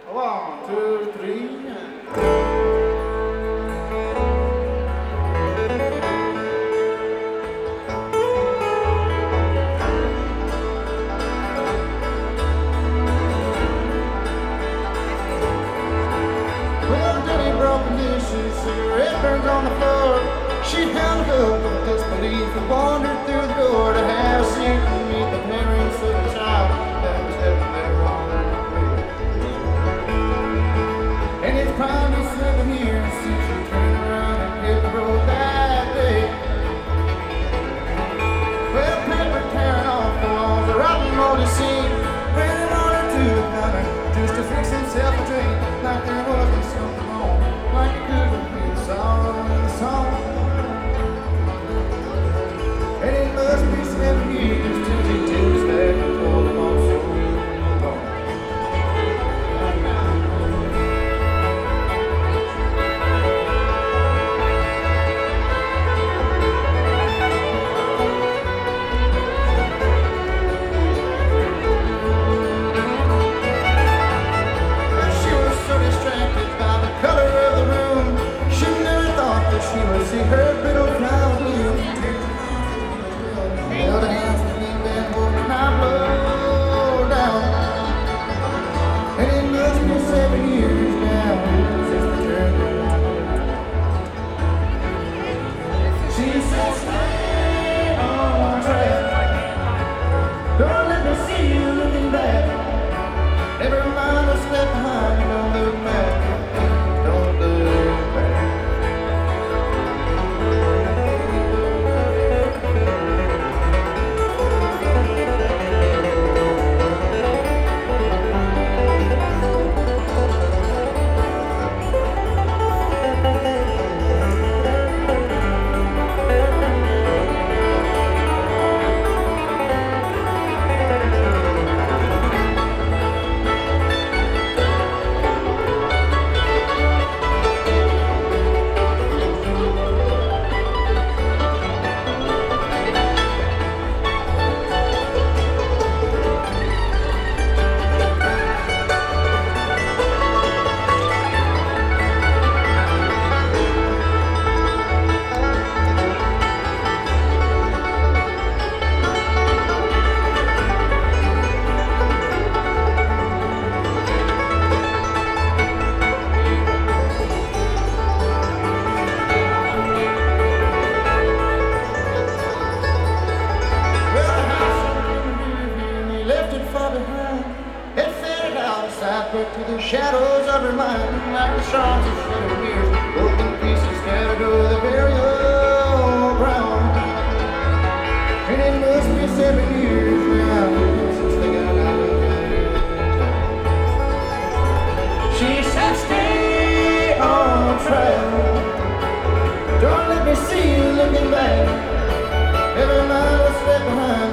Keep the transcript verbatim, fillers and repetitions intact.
One, two, three. Well, Jenny broke the dishes, cigarette burns on the floor. She held up with disbelief and wandered through the door to have a seat and meet the parents of the child that was heading there on her way. And it's probably seven years since she turned around and hit the road that day. Well, paper tearing off the walls, a rotten moldy scene, ran on her to the counter just to fix himself a drink, like there wasn't something wrong, like it couldn't be the sorrow in the song. And it must be seven years till he takes back and pulled him off so long. She was so distracted by the color of the room, she never thought that she would see her brittle flower bloom. Held hands between them, would not blow down. And it must be seven years now since they turned around. She said, stay on track. Don't let me see you looking back. Every mile that's left behind, don't look back. Don't look back. Put to the shadows of her mind, like the shards of shattered years, broken pieces scattered over the very old ground. And it must be seven years now since they got out of there. She said, stay on track. Don't let me see you looking back. Every mile that's left behind.